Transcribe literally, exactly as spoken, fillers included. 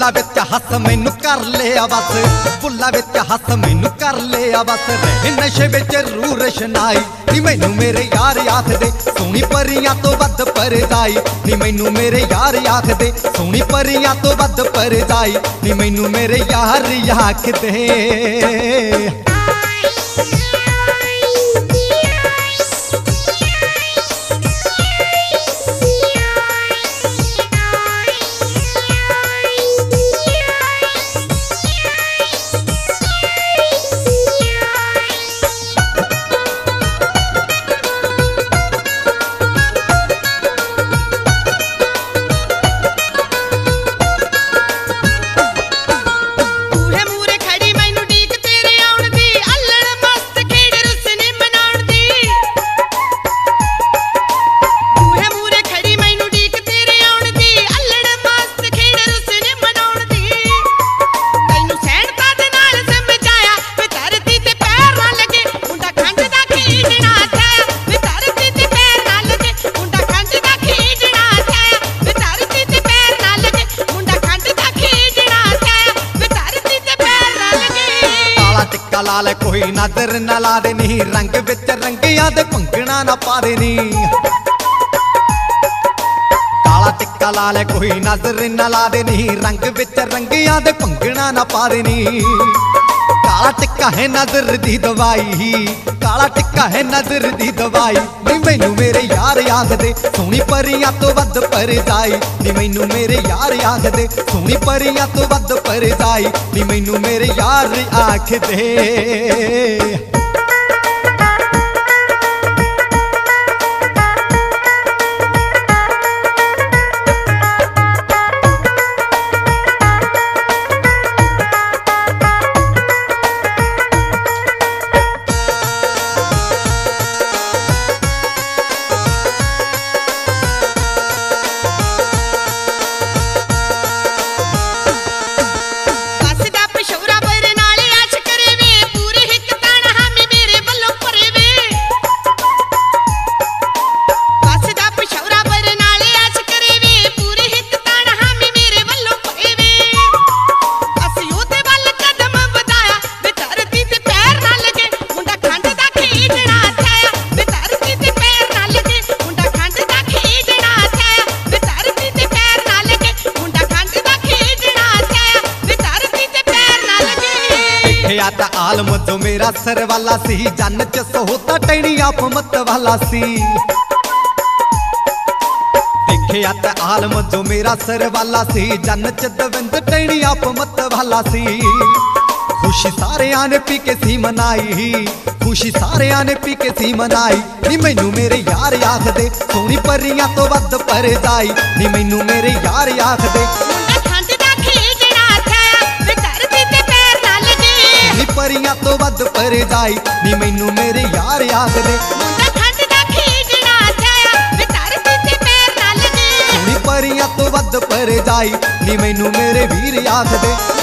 फुल्ला विच हस मैनू कर लिया बस, फुल्ला विच हस मैनू कर लिया बस। रह नशे विच रूह रशनाई नी मैनू मेरे यार आखदे सोहनी परियां तो वध परजाई नी मैनू मेरे यार आखदे सोहनी परियां तो वध परजाई नी मैनू मेरे यार आखदे। लाल कोई नजर न ला दे नी रंग विच रंगिया दे भंगना ना पा दे नी। काला टिक्का लाल कोई नजर न ला दे नी रंग विच रंगिया दे भंगना ना पा दे नी। काला टिक्का है नजर दी दवाई, काला टिक्का है नजर दी दवाई नी मैनू मेरे यार आखदे सोहनी परियां तो वध परजाई नी मैनू मेरे यार आखदे सोहनी परियां तो वध परजाई नी मैनू मेरे यार आखदे। आलम जो मेरा सर वाला सी जन च सोहता टैनी आप मत वाला सी। देखिया ते आलम जो मेरा सर वाला सी जन च दविंद टैनी आप मत वाला सी। खुशी सारे आने पी के सी मनाई, खुशी सारे आने पी के सी मनाई नी मैनू मेरे यार आखदे सोहनी परियां तो वध परजाई नी मैनू मेरे यार आखदे परियां तो वध परजाई नी मैनू मेरे यार आखदे सोहनी परियां तो वध परजाई नी मैनू मेरे वीर आखदे।